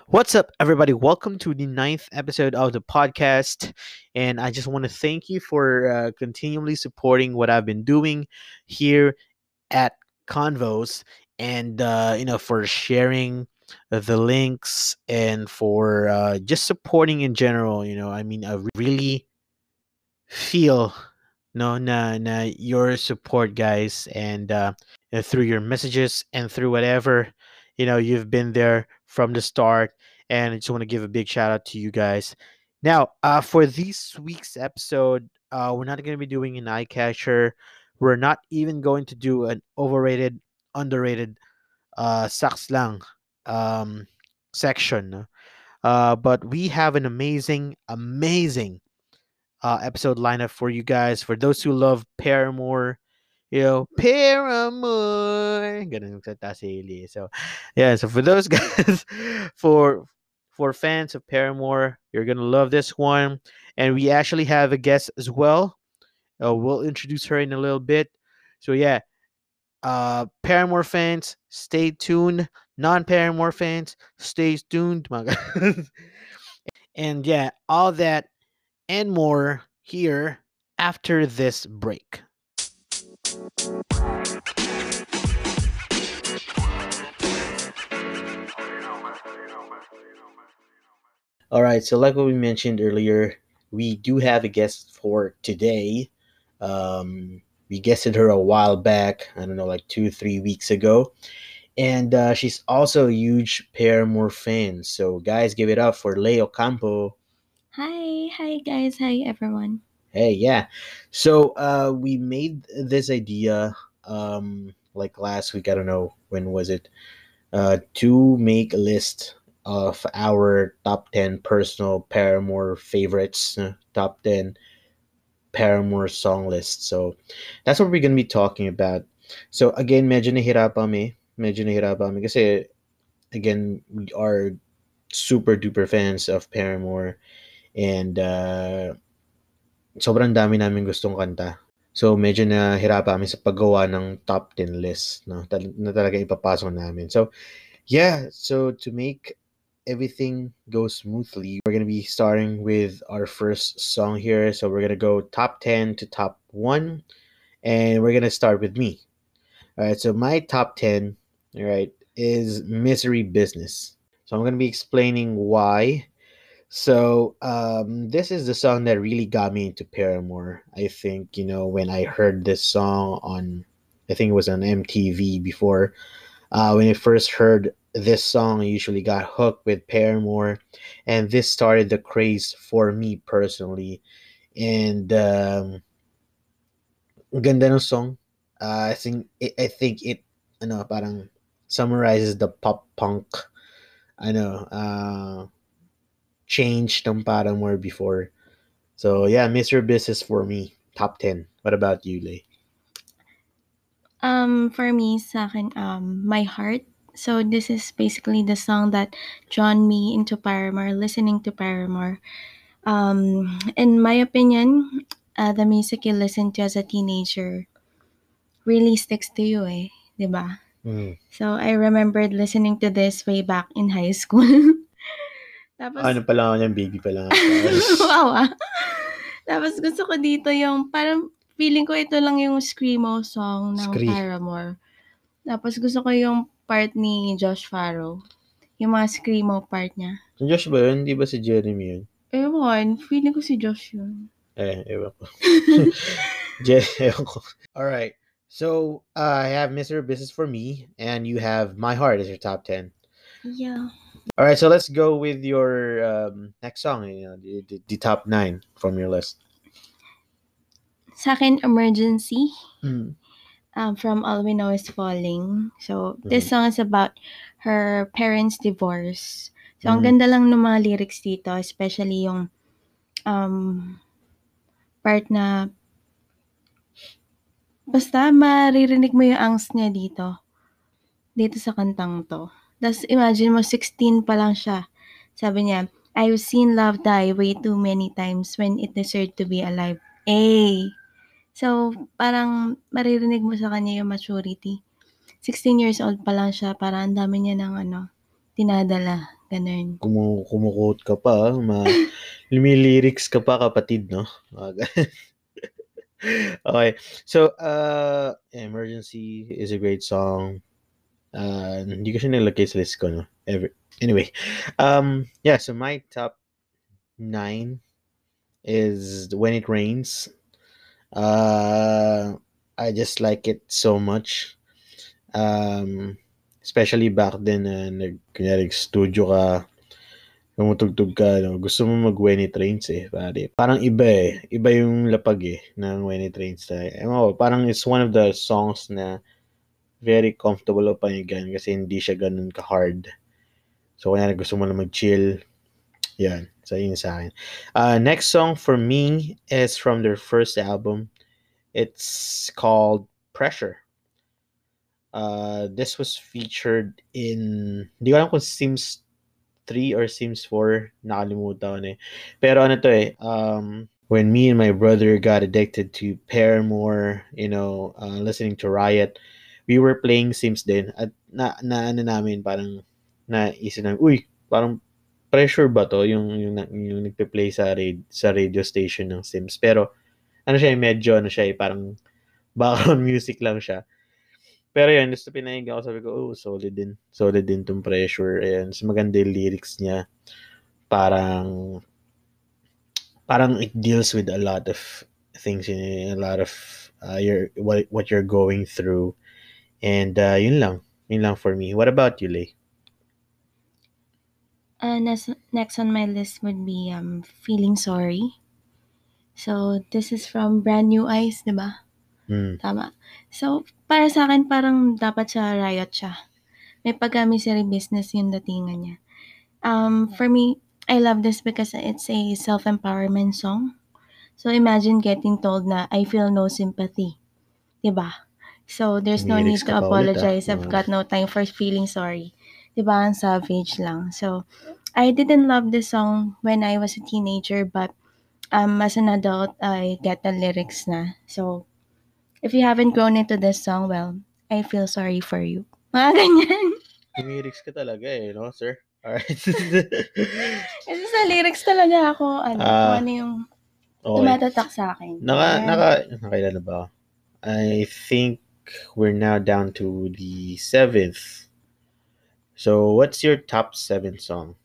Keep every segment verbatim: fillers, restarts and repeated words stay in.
What's up, everybody? Welcome to the ninth episode of the podcast. And I just want to thank you for uh, continually supporting what I've been doing here at Convos and, uh, you know, for sharing the links and for uh, just supporting in general. You know, I mean, I really feel no na na your support, guys, and uh, uh, through your messages and through whatever you know you've been there from the start. And I just want to give a big shout out to you guys. Now, uh, for this week's episode, uh, we're not going to be doing an eye catcher. We're not even going to do an overrated, underrated, uh, sucks lang um, section. No? Uh, but we have an amazing, amazing uh, episode lineup for you guys. For those who love Paramore, you know, Paramore. Ganun yung salita si Hailey. So, yeah. So for those guys, for for fans of Paramore, you're gonna love this one. And we actually have a guest as well. Uh, we'll introduce her in a little bit. So yeah, uh, Paramore fans, stay tuned. Non-Paramore fans, stay tuned. Mga ganun. And yeah, all that and more here after this break. All right, so like what we mentioned earlier, we do have a guest for today. Um, we guested her a while back, I don't know, like two, three weeks ago. And uh, she's also a huge Paramore fan. So, guys, give it up for Leo Campo. Hi, hi guys, hi everyone. Hey, yeah. So uh, we made this idea um, like last week. I don't know when was it, uh, to make a list of our top ten personal Paramore favorites, uh, top ten Paramore song lists. So that's what we're gonna be talking about. So again, medyo nahirapan kami. Medyo nahirapan kami kasi again, we are super duper fans of Paramore and uh, sobrang dami namin gustong kanta. So, medyo nahirapan kami sa paggawa ng top ten list, no, tal na talagang ipapasok namin. So, yeah, so to make everything go smoothly, we're gonna be starting with our first song here. So, we're gonna go top ten to top one, and we're gonna start with me. All right, so my top ten, all right, is Misery Business. So, I'm gonna be explaining why. So, um, this is the song that really got me into Paramore. I think, you know, when I heard this song on, I think it was on M T V before, uh, when I first heard this song, I usually got hooked with Paramore, and this started the craze for me personally. And um, ang ganda ng song. Uh, I think it, I think it, ano, parang summarizes the pop punk, I know, uh, change ng Paramore before. So yeah, mister Business for me, top ten. What about you, Lay? Um, for me, sa akin, um, My Heart. So this is basically the song that drawn me into Paramore, listening to Paramore. Um, in my opinion, uh, the music you listen to as a teenager really sticks to you eh, 'di ba? Mm. So I remembered listening to this way back in high school. Tapos Ano pa lang ako niyan, baby pa lang ako. wow, ah. Tapos gusto ko dito yung parang feeling ko ito lang yung screamo song ng Scree. Paramore. Tapos gusto ko yung part ni Josh Farro, yung mga screamo part niya. Si Josh ba yun? Di ba si Jeremy yun? Ewan, feeling ko si Josh yun. Eh, ewan ko. Je- ewan ko. Alright. So, uh, I have mister Business for me, and you have My Heart as your top ten. Yeah. Alright, so let's go with your um, next song, you know, the, the, the top nine from your list. Sa akin, Emergency, Mm. um, from All We Know Is Falling. So, this Mhm. song is about her parents' divorce. So, ang Mm. ganda lang ng mga lyrics dito, especially yung um, part na basta maririnig mo yung angst niya dito. Dito sa kantang 'to. Tas imagine mo sixteen pa lang siya. Sabi niya, "I've seen love die way too many times when it deserved to be alive." Eh, so parang maririnig mo sa kanya yung maturity. sixteen years old pa lang siya, parang ang dami niya ng ano, dinadala, Ganun. Kumu kumu-quote ka pa, ah, ma lumi-lyrics ka pa kapatid 'no? Mga ganun. Okey. So, uh, Emergency is a great song. Uh, hindi ko siya nilagay sa list ko 'no, ever anyway, um, yeah, so my top nine is When It Rains. Uh, I just like it so much. Um, especially back then na nag kunyari studio ka, tumutugtog ka 'no, gusto mo mag When It Rains, eh, pare. Parang iba, eh, iba yung lapag, eh, ng When It Rains na ewan ko, parang it's one of the songs na very comfortable o pakinggan kasi hindi siya gano'n ka-hard. So, kunyari gusto mo lang mag-chill, 'yan, isa yun sa'kin. Uh, next song for me is from their first album. It's called Pressure. Uh, this was featured in hindi ko alam kung Sims three or Sims four, nakalimutan ko na, eh. Pero ano 'to, eh, um, when me and my brother got addicted to Paramore, you know, uh, listening to Riot, we were playing Sims din at na naano namin parang naisip namin, "Uy, parang Pressure ba 'to?" Yung yung na yung nagpe-play sa rad sa radio station ng Sims. Pero ano siya, eh, medyo ano siya, eh, parang background music lang siya. Pero yun, basta pinakinggan ko sabi ko, "Oh, solid din. Solid din 'tong Pressure." Ayan, tas maganda yung lyrics niya. Parang parang it deals with a lot of things, eh, a lot of, uh, your what what you're going through. And, uh, yun lang. Yun lang for me. What about you, Lay? Uh, next next on my list would be, um, Feeling Sorry. So, this is from Brand New Eyes, 'di ba? Hmm. Tama. So, para sa'kin parang dapat sa Riot siya. May pagka-misery business yung datingan niya. Um, for me, I love this because it's a self-empowerment song. So, imagine getting told na, "I feel no sympathy." 'Di ba? So, there's no Lyrics need ka to pa ulit, ah. apologize. I've Oo. got no time for feeling sorry. 'Di ba, ang savage lang. So, I didn't love this song when I was a teenager, but, um, as an adult, I get the lyrics na. So, if you haven't grown into this song, well, I feel sorry for you. Mga ganyan. Lyrics ka talaga, eh, 'no, sir? Alright. Kasi sa lyrics talaga ako ano, kung Ah, ano yung okey. tumatatak sa'kin, Naka yan. naka nakailan na ba ako? I think we're now down to the seventh. So, what's your top seven song?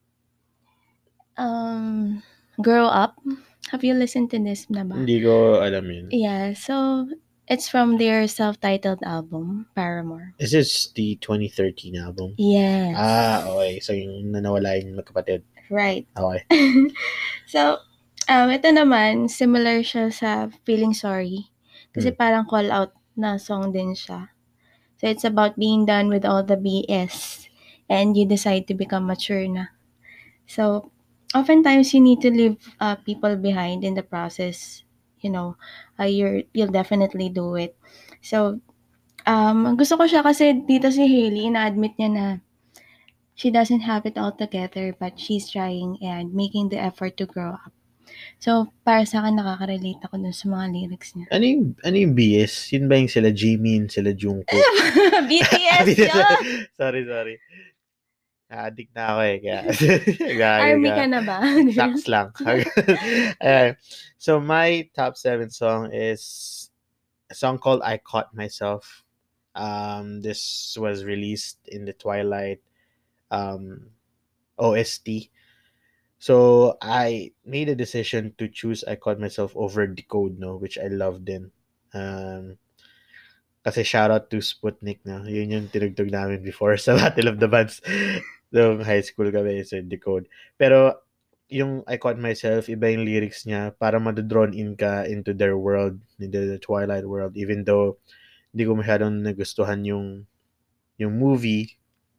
Um, Grow Up. Have you listened to this na ba? Hindi ko alam yun. Yeah, so it's from their self-titled album, Paramore. Is this the twenty thirteen album? Yes. Ah, okay. So, yung na nawala yung magkapatid. Right. Okay. So, um, ito naman, similar siya sa Feeling Sorry. Kasi Hmm. parang call out na song din siya. So, it's about being done with all the B S and you decide to become mature na. So, oftentimes you need to leave uh, people behind in the process. You know, uh, you're, you'll definitely do it. So, um, gusto ko siya kasi dito si Hailey, ina-admit niya na she doesn't have it all together but she's trying and making the effort to grow up. So, para sa akin, nakaka-relate ako dun sa mga lyrics niya. Ano yung ano yung B S? Yun ba yung sila Jimin, sila Jungkook? B T S yun! Sorry, sorry. Na-addict na ako, eh, kaya kaya Army kaya ka na ba? saks lang. Ayan. So, my top seven song is a song called I Caught Myself. Um, this was released in the Twilight um, O S T. So, I made a decision to choose I Caught Myself over Decode, no, which I loved din. Um, kasi shoutout to Sputnik, no. Yun yung tinugtog namin before sa Battle of the Bands nung high school kami sa Decode. Pero yung I Caught Myself, iba yung lyrics niya, para mado-drawn in ka into their world, into the Twilight world, even though hindi ko masyadong nagustuhan yung yung movie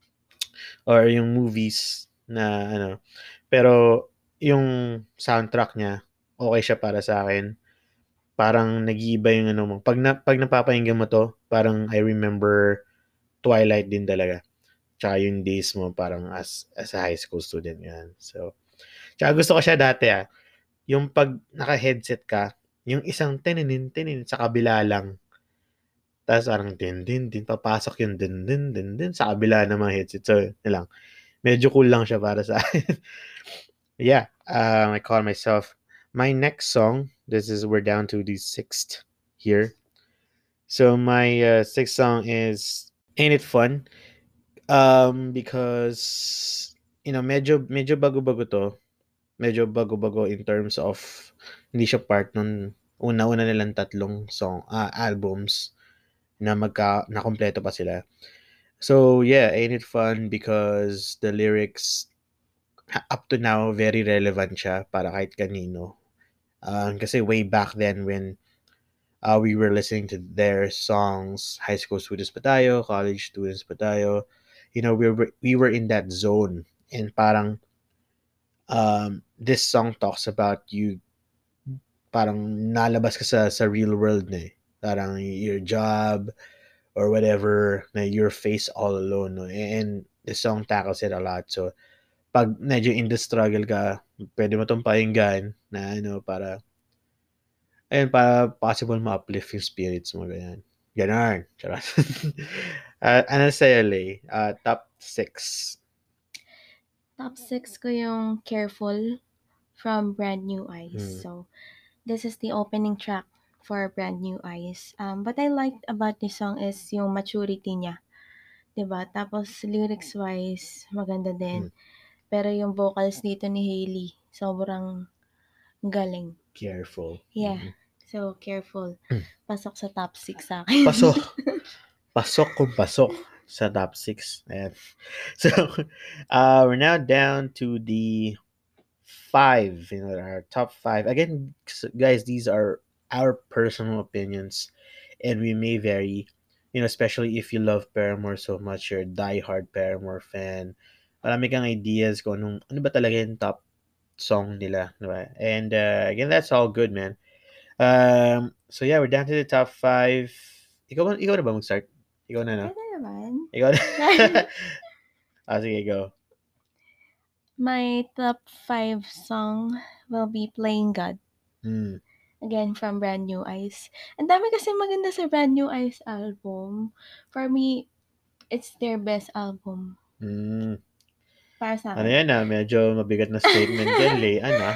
or yung movies na ano. Pero yung soundtrack niya, okay siya para sa akin. Parang nag-iiba yung ano mo. Pag na, pag napapakinggan mo 'to, parang I remember Twilight din talaga. Tsaka yung days mo parang as as a high school student, yan. So, tsaka gusto ko siya dati, ah, yung 'pag naka-headset ka, yung isang tininin tinin sa kabila lang. Tapos parang din din din papasok yung din din din din sa kabila ng mga headset. So, yun lang. Medyo cool lang siya para sa akin. Yeah, um, I call myself. My next song, this is, we're down to the sixth here. So my uh, sixth song is Ain't It Fun? Um, because, you know, medyo, medyo bago-bago to. Medyo bago-bago in terms of, hindi siya part nun una-una nilang tatlong song, ah, albums na magka, na kompleto pa sila. So yeah, Ain't It Fun because the lyrics ha- up to now very relevant siya para kahit kanino. Um, kasi way back then when uh, we were listening to their songs, high school students pa tayo, college students pa tayo, you know, we were we were in that zone, and parang um this song talks about you, parang nalabas ka sa sa real world na eh. Parang your job or whatever, na your face all alone, no? And the song tackles it a lot. So pag medyo in the struggle ka, pwede mo tong pakinggan na ano, para ayun, para possible ma-uplift yung spirits mo, ganyan. Ganon. Charot. uh, ano sa'yo, Lay? Uh, top six. Top six ko yung Careful from Brand New Eyes. Hmm. So, this is the opening track for Brand New Eyes. Um, what I liked about this song is yung maturity niya. 'Di ba? Tapos lyrics-wise, maganda din. Hmm. Pero yung vocals dito ni Hailey, sobrang galing. Careful. Yeah. Mhm. So, Careful. Hmm. Pasok sa top six sa akin. Pasok. Pasok kung pasok sa top six. Ayan. So, uh, we're now down to the five, you know, our top five. Again, guys, these are our personal opinions, and we may vary, you know, especially if you love Paramore so much, you're a diehard Paramore fan. Marami kang ideas kung anong, ano ba talaga yung top song nila, diba? And uh, again, that's all good, man. Um, so yeah, we're down to the top five. Ikaw, ba- ikaw na ba mag-start? Ikaw na, no? Pwede naman. Ikaw na. Ah, sige, go. My top five song will be Playing God. Hmm. Again, from Brand New Eyes. Ang dami kasi maganda sa Brand New Eyes album. For me, it's their best album. Hmm. Para sa Ano akin. yan ah, medyo mabigat na statement yan, Lay. Ano?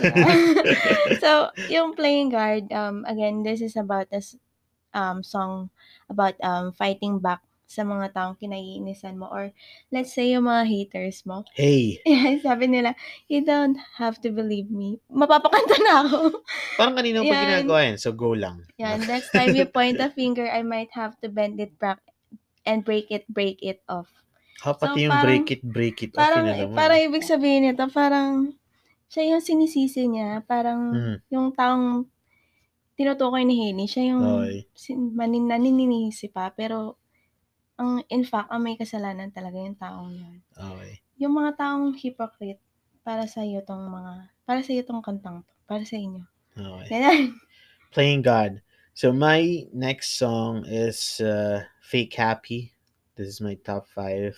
So, yung Playing God, um, again, this is about a s- um, song about um, fighting back sa mga taong kinaiinisan mo, or let's say yung mga haters mo. Hey, Sabi nila, you don't have to believe me. Mapapakanta na ako. parang kanina pa Yan. ginagawa yan, so go lang. Yan, next time you point a finger, I might have to bend it back and break it, break it off. Ha, pati So, yung parang- break it, break it off, Parang, yun na naman. parang ibig sabihin nito, parang siya yung sinisisi niya, parang Mhm. yung taong tinutukoy ni Hailey, siya yung Okay. sin, manin, naninisi pa, pero ang in fact, ang may kasalanan talaga yung taong yun. Okay. Yung mga taong hypocrite, para sa iyo tong mga, para sa iyo tong kantang to, para sa inyo. Okay. Ganyan. Playing God. So my next song is uh, Fake Happy. This is my top five.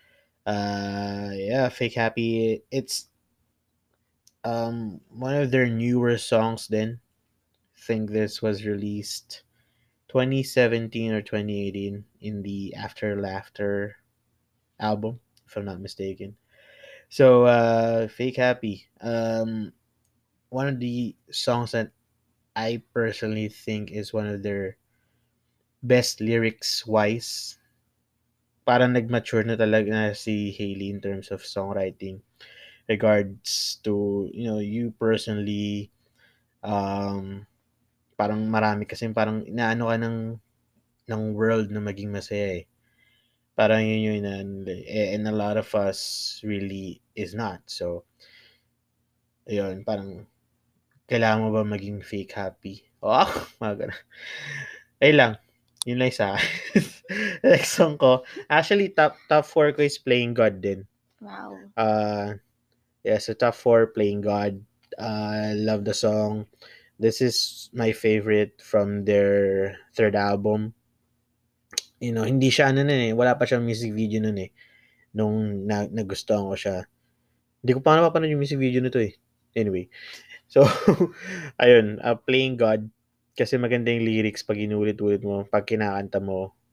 Uh, yeah, Fake Happy. It's um one of their newer songs. Then, I think this was released twenty seventeen or twenty eighteen in the After Laughter album, if I'm not mistaken. So, uh, Fake Happy. Um, one of the songs that I personally think is one of their best lyrics wise. Parang nag-mature na talaga na si Hailey in terms of songwriting. Regards to, you know, you personally, um, parang marami kasi parang inaano ka ng, ng world na maging masaya eh. Parang yun yun, and, and a lot of us really is not. So, ayun, parang kailangan mo ba maging fake happy? O ako, mga ganun. Ay lang. Yun lang sa akin. Next song ko. Actually, top top four ko is Playing God din. Wow. Uh, yeah, so top four, Playing God. Uh, love the song. This is my favorite from their third album. You know, hindi siya ano nun eh. Wala pa siyang music video nun eh. Nung na, nagustuhan ko siya. Hindi ko pa napapanood yung music video nito eh. Anyway. So, ayun, uh, Playing God, kasi maganda yung lyrics pag inulit-ulit mo, pag kinakanta mo,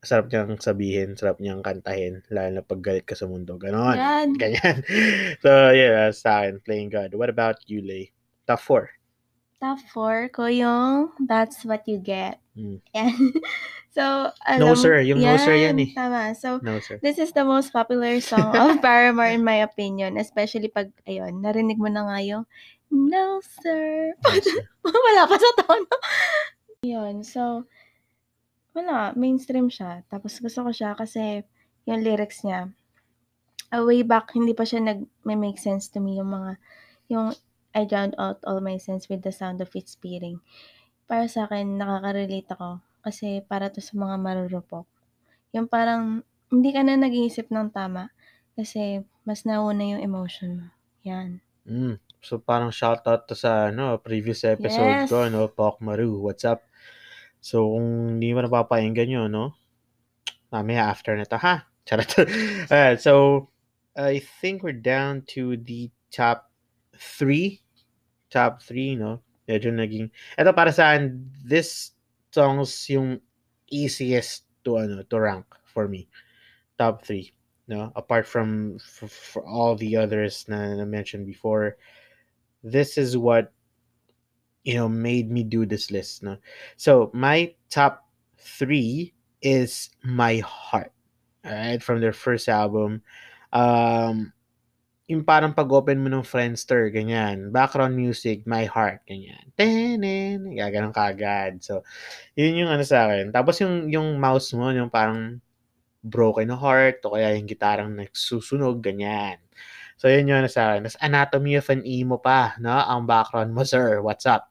sarap niyang sabihin, sarap niyang kantahin, lalo na pag galit ka sa mundo. Ganon. Yan. Ganyan. So, yeah, sa akin, Playing God. What about you, Lay? Top four. Top four ko yung That's What You Get. Hmm. Yan. So, No, alam, sir. Yung no, sir yan yan, eh. tama. So, No, sir. this is the most popular song of Paramore in my opinion. Especially pag, ayun, narinig mo na nga yung No, sir. No, sir. Wala pa sa tono. Yun. So, wala. Mainstream siya. Tapos gusto ko siya kasi yung lyrics niya, uh, way back, hindi pa siya nag-make sense to me yung mga, yung I drowned out all my sense with the sound of it speeding. Para sa akin, nakaka-relate ako. Kasi para to sa mga marurupok. Yung parang, hindi ka na nag-iisip ng tama. Kasi, mas nauna yung emotion mo. Yan. Mm. So, parang shoutout to sa ano, previous episode Yes. ko, no? Pok Maru, what's up? So, kung hindi mo napapakinggan yun, no? Mamaya after nito, ha? Charot. Alright, so, I think we're down to the top three. Top three, no? Medyo naging... Ito para sa akin, this songs yung easiest to, ano, to rank for me. Top three. No? Apart from for, for all the others na, na mentioned before, this is what, you know, made me do this list. No? So, my top three is My Heart. Alright? From their first album. Um, yung parang pag-open mo ng Friendster, ganyan. Background music, My Heart, ganyan. Tenen, gaganon kagad. So, yun yung ano sa akin. Tapos yung, yung mouse mo, yung parang broken heart, o kaya yung gitarang nagsusunog, ganyan. So, yun yung ano sa akin. Tapos, Anatomy of an Emo pa, no? Ang background mo, sir. What's up?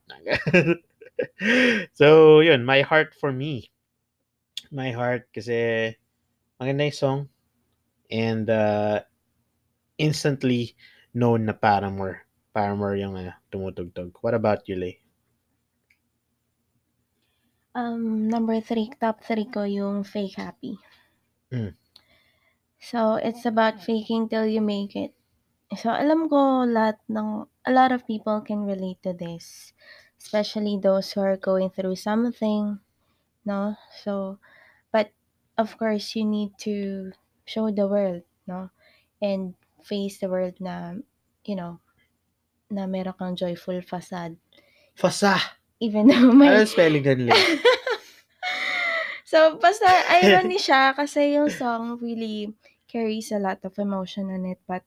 So, yun. My Heart for me. My Heart, kasi maganda yung song. And, uh, instantly known na Paramore. Paramore yung uh, tumutugtog. What about you, Lay? Um, number three, top three ko yung Fake Happy. Mm. So, it's about faking till you make it. So, alam ko lahat ng, a lot of people can relate to this. Especially those who are going through something, no? So, but, of course, you need to show the world, no? And face the world na, you know, na meron kang joyful facade. Fasa! Even though may... Ano spelling gan, Lay? So, basta irony siya kasi yung song really carries a lot of emotion on it, but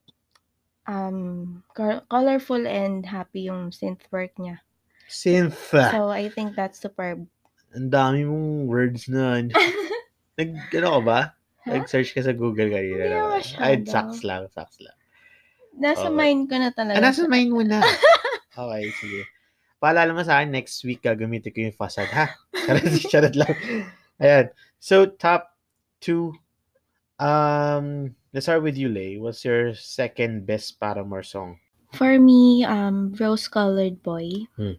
um, col- colorful and happy yung synth work niya. Synth. So, I think that's superb. Ang dami mong words na. Nag, ano ka ba? Huh? Nag-search ka sa Google kanina. Hindi na ba? masyado. Ay, sucks lang, sucks lang. Nasa Okay. mind ko na talaga. Ah, nasa siya. mind mo na. Okay, sige. Paalala mo sa akin, next week gagamitin ko yung facade, ha? Charot, charot lang. Ayan. So, top two. Um, let's start with you, Lay. What's your second best Paramore song? For me, um, Rose Colored Boy. Hmm.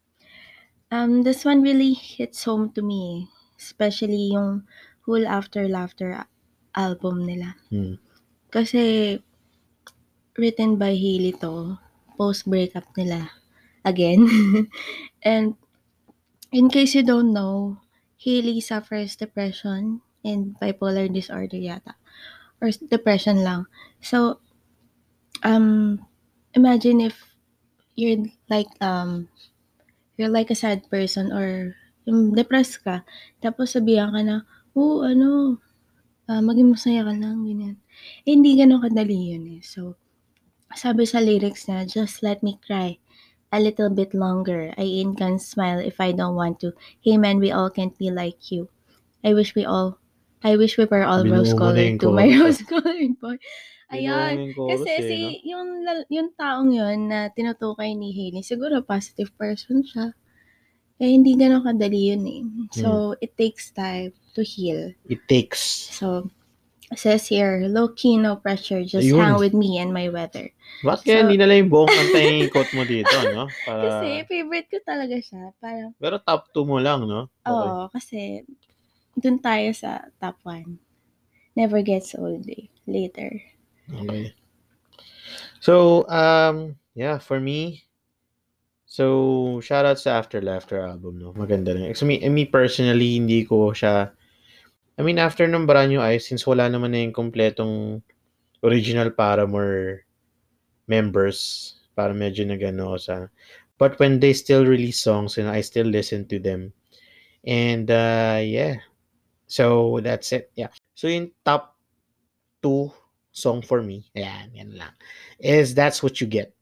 Um, this one really hits home to me. Especially yung Whole After Laughter album nila. Hmm. Kasi, written by Hailey to, post-breakup nila. Again. And, in case you don't know, Hailey suffers depression and bipolar disorder yata. Or depression lang. So, um, imagine if you're like, um, you're like a sad person or yung depressed ka, tapos sabihan ka na, oh, ano, uh, maging masaya ka lang, ganyan. Eh, hindi ganun kadali yun eh. So, sabi sa lyrics na, just let me cry a little bit longer. I ain't gonna smile if I don't want to. Hey man, we all can't be like you. I wish we all, I wish we were all Binuo mo na rose-colored yung to my chorus, ah. rose-colored boy. Binuo mo Ayan. na yung chorus, Kasi eh, si, no? yung, lal- yung taong yun na tinutukay ni Hailey, siguro positive person siya. Eh, hindi ganun kadali yun eh. So, it takes time to heal. It takes. So, says here, low-key, no pressure, just Ayun. hang with me and my weather. Bakit kaya So- hindi nala yung buong kanta yung quote mo dito, no? Para... Kasi, favorite ko talaga siya. Parang, Pero top two mo lang, no? Okay. oo, kasi, dun tayo sa top one. Never gets old eh. Later. Okay. So, um, yeah, for me, so, shoutout sa After Laughter album, no? Maganda rin. So, me, me personally, hindi ko siya, I mean, after ng Brand New Eyes, since wala naman na yung kompletong original Paramore members, para medyo nagano sa. But when they still release songs, you know, I still listen to them. And uh, yeah, so that's it. Yeah. So yung top two song for me, ayan, yan lang, is That's What You Get.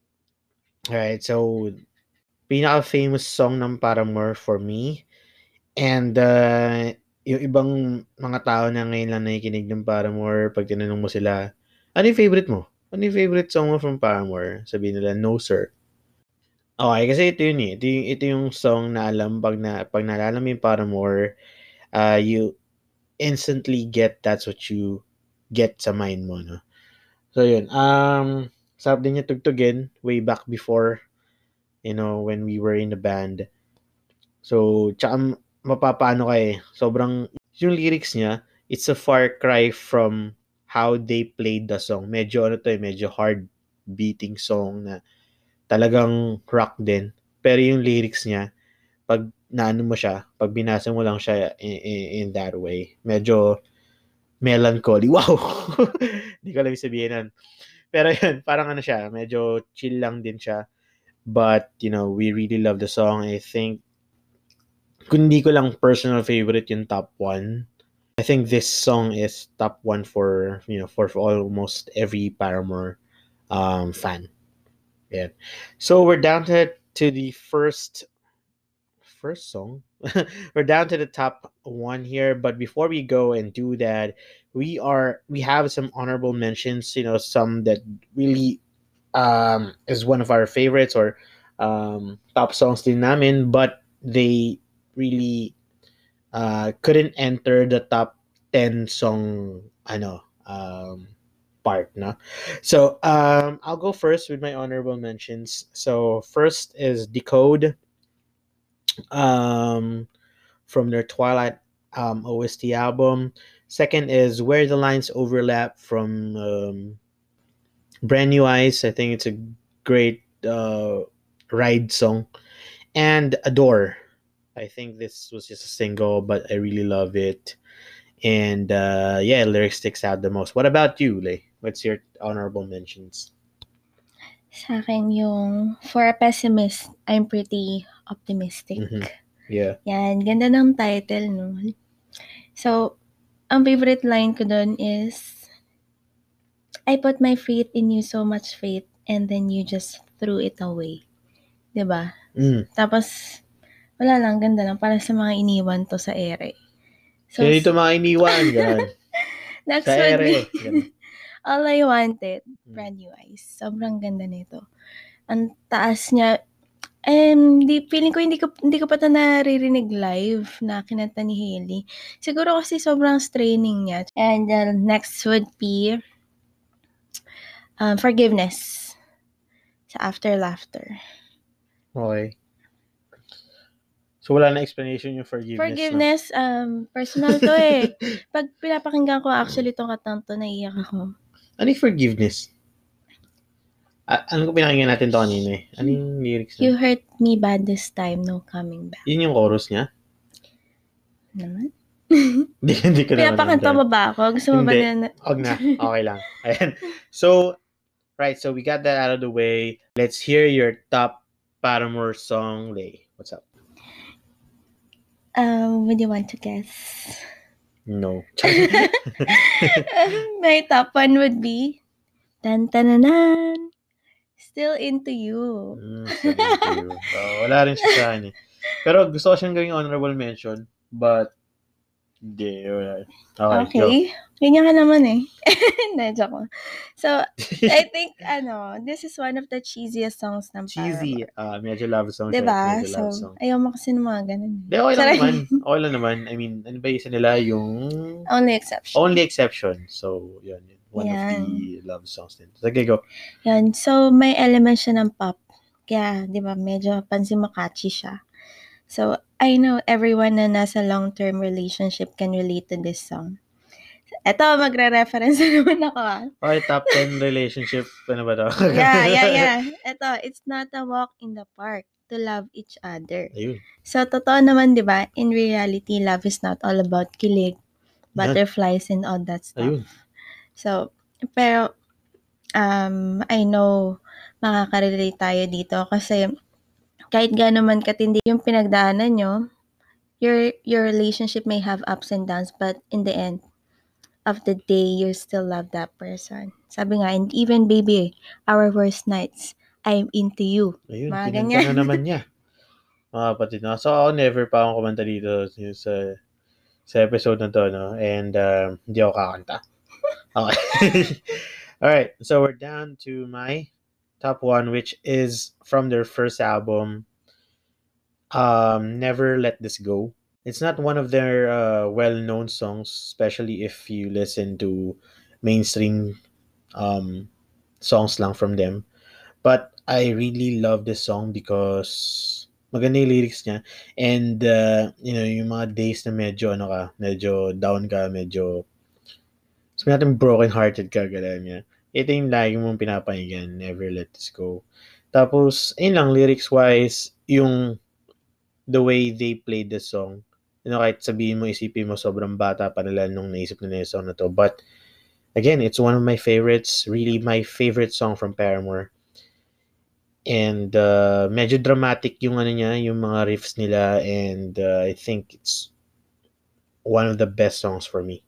Alright, so pinaka-famous song ng Paramore for me. And uh, yung ibang mga tao na ngayon lang nakikinig ng Paramore, pag tinanong mo sila, ano yung favorite mo? Ano yung favorite song mo from Paramore? Sabihin nila, no sir. Okay, kasi ito yun eh. Ito yung, ito yung song na alam, pag, na, pag naalala mo yung Paramore, uh, you instantly get That's What You Get sa mind mo, no? So yun, um, sarap din niya tugtugin way back before, you know, when we were in the band. So, tsaka mapapaano ka eh, sobrang, yung lyrics niya, it's a far cry from how they played the song. Medyo ano to eh, medyo hard beating song na talagang rock din. Pero yung lyrics niya, pag naano mo siya, pag binasa mo lang siya in, in, in that way, medyo melancholy. Wow! Hindi ko lang sabihin nun. Pero yun, parang ano siya, medyo chill lang din siya. But, you know, we really love the song. I think, kung hindi ko lang personal favorite yung top one, I think this song is top one for, you know, for, for almost every Paramore um, fan. Yeah. So we're down to, to the first first song. We're down to the top one here, but before we go and do that, we are we have some honorable mentions, you know, some that really um is one of our favorites or um top songs din namin, but they really uh couldn't enter the top ten song ano um part na. So um I'll go first with my honorable mentions. So first is Decode um from their Twilight um, O S T album. Second is Where the Lines Overlap from um, Brand New Eyes. I think it's a great uh, ride song. And Adore. I think this was just a single, but I really love it. And uh, yeah, lyrics sticks out the most. What about you, Lay? What's your honorable mentions? Sa akin yung For a Pessimist, I'm Pretty Optimistic. Mm-hmm. Yeah. Yan, ganda ng title, no? So, ang favorite line ko dun is, I put my faith in you, so much faith, and then you just threw it away. Diba? Mm. Tapos, wala lang, ganda lang. Para sa mga iniwan to sa ere. So, Sino ito mga iniwan? Ganun. Next sa would ere. be All I Wanted, Brand New Eyes. Sobrang ganda nito. Ang taas niya. Um, di, feeling ko hindi ko hindi ko pa ito naririnig live na kinanta ni Hailey. Siguro kasi sobrang straining niya. And uh, next would be um, Forgiveness sa After Laughter. Okay. So, wala na explanation yung Forgiveness, Forgiveness, no? um, personal to eh. Pag pinapakinggan ko actually itong katang to, naiyak ako. Ano yung Forgiveness? Ah, ano ko pinakinggan natin to kanina eh? Ano yung lyrics na? You hurt me bad this time, no coming back. Yun yung chorus niya? Naman? Hindi, hindi ko naman. Pinapakanta mo ba ako? Gusto mo ba na? Huwag na. Okay lang. Ayan. So, right. So, we got that out of the way. Let's hear your top Paramore song, Lay. What's up? Um, would you want to guess? No. My top one would be Tan Tananan. Still Into You. Mm, still Into You. Uh, wala rin siya sa akin eh. Pero gusto ko siyang gawing honorable mention, but hindi. Wala. Okay, okay. Ganyan ka naman eh. Hindi, joke ko. So, I think, ano, this is one of the cheesiest songs ng Paramore. Cheesy. Uh, medyo love song diba? siya. Medyo so, love song. ayaw mo kasi ng mga ganun. Hindi, okay lang naman. Okay lang naman. I mean, ano ba isa nila? Yung... Only Exception. Only Exception. So, yun. yun. One yan. of the love songs din. Sige, go. Yan. So, may element siya ng pop. Kaya, di ba, medyo pansin mo catchy siya. So, I know everyone na nasa long-term relationship can relate to this song. Eto, magre-reference na naman ako ah. Okay, top ten relationship. Ano ba to? yeah, yeah, yeah. Eto, it's not a walk in the park to love each other. Ayun. So, totoo naman, di ba? In reality, love is not all about kilig, butterflies and all that stuff. Ayun. So, pero um, I know makaka-relate tayo dito kasi kahit gaano man katindi yung pinagdaanan nyo, your your relationship may have ups and downs, but in the end of the day, you still love that person. Sabi nga, and even baby, our worst nights, I'm into you. Ayun, Mga kinanta ganyan. na naman niya. Mga kapatid, no? So, ako never pa akong kumanta dito sa, sa episode na to, no? And uh, hindi ako kakanta. Okay. Alright, so we're down to my top one, which is from their first album, um, Never Let This Go. It's not one of their uh, well-known songs, especially if you listen to mainstream um, songs lang from them. But I really love this song because maganda yung lyrics niya. And, uh, you know, yung mga days na medyo, ano ka, medyo down ka, medyo, sabi natin broken-hearted ka, gano'n niya. Ito yung lagi mong pinapakinggan, Never Let This Go. Tapos, ayun lang, lyrics-wise, yung the way they played the song, you know, kahit sabihin mo, isipin mo, sobrang bata pa nila nung naisip nila yung song na to. But, again, it's one of my favorites. Really, my favorite song from Paramore. And, uh, medyo dramatic yung ano niya, yung mga riffs nila. And, uh, I think it's one of the best songs for me.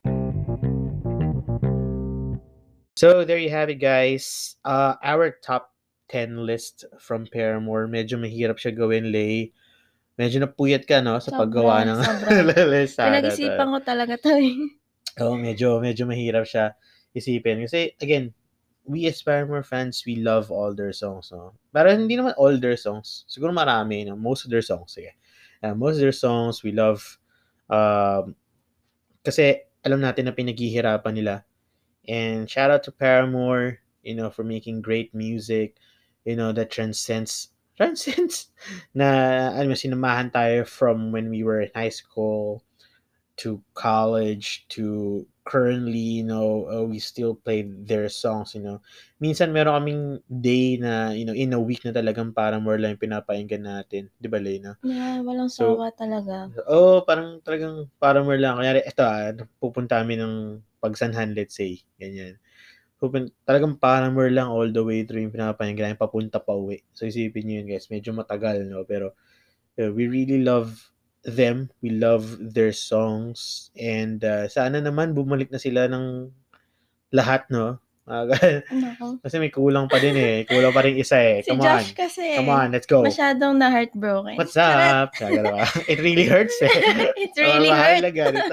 So, there you have it, guys. Uh, our top ten list from Paramore. Medyo mahirap siya gawin, Lay. Medyo napuyat ka, no, sa paggawa ng list. Pinag-isipan ko talaga to eh. Oo, medyo, medyo mahirap siya isipin. Kasi, again, we as Paramore fans, we love all their songs, no? Pero hindi naman all their songs. Siguro marami, no? Most of their songs, sige. Uh, most of their songs, we love. Um, kasi, alam natin na pinaghihirapan nila. And shout out to Paramore, you know, for making great music, you know, that transcends transcends na ano sinamahan tayo from when we were in high school to college to currently, you know, uh, we still play their songs, you know. Minsan meron kaming day na, you know, in a week na talagang Paramore lang yung pinapakinggan natin. Di ba, Lena? Yeah, walang So, sawa talaga. Oo, oh, parang talagang Paramore lang. Kanyari, eto ah, pupunta kami ng Pagsanhan, let's say. Ganyan. Pupun- talagang Paramore lang all the way through yung pinapakinggan namin papunta pa uwi. So, isipin nyo yun, guys. Medyo matagal, no? Pero, uh, we really love them. We love their songs. And, uh, sana naman bumalik na sila ng lahat, no? Nako. Kasi may kulang pa din eh. Kulang pa rin isa eh. Si Come Josh on. kasi Come on, let's go. masyadong na-heartbroken. What's up? It really hurts eh. It really hurts.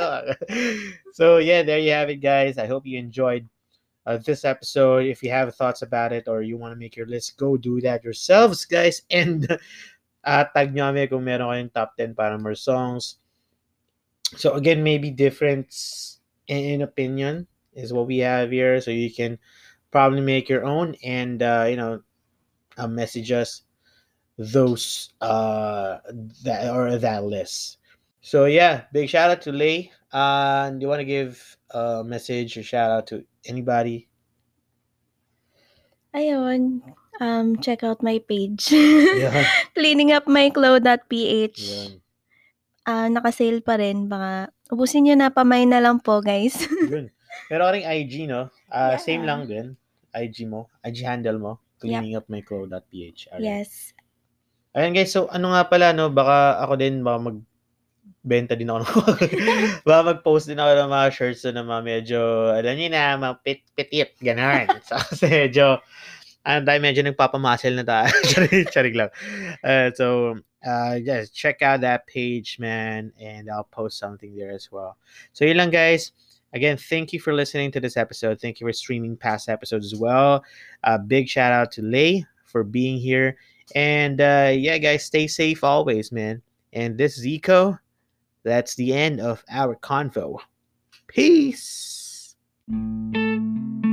So, yeah, there you have it, guys. I hope you enjoyed Uh, this episode. If you have thoughts about it or you want to make your list, go do that yourselves, guys. And uh, tag nyo kami kung meron kayong top ten Paramore songs. So again, maybe difference in, in opinion is what we have here. So you can probably make your own and, uh, you know, uh, message us those uh, that or that list. So yeah, big shout out to Lay. Uh, do you want to give a message or shout out to anybody? Ayun, um, check out my page. Yeah. Cleaning up my clothes.ph. Yan. Ah, naka-sale pa rin. Baka ubusin nyo na, pamay na lang po, guys. Yun. Pero ring I G, no? Uh, Yeah. Same lang din. I G mo. I G handle mo. Cleaning up my clothes.ph. Alright. Yes. Ayan guys, so ano nga pala, no? Baka ako din, baka magbenta din ako. Baka mag-post din ako ng mga shirts na mga medyo, alam niyo na, mga pit-pitit, gano'n. So, kasi medyo, ano tayo, medyo nagpapamuscle na tayo. Charig, charig lang. Uh, so, uh, yes, check out that page, man, and I'll post something there as well. So, yun lang, guys. Again, thank you for listening to this episode. Thank you for streaming past episodes as well. A uh, big shout out to Lay for being here. And uh, yeah, guys, stay safe always, man. And this is Eco. That's the end of our convo. Peace.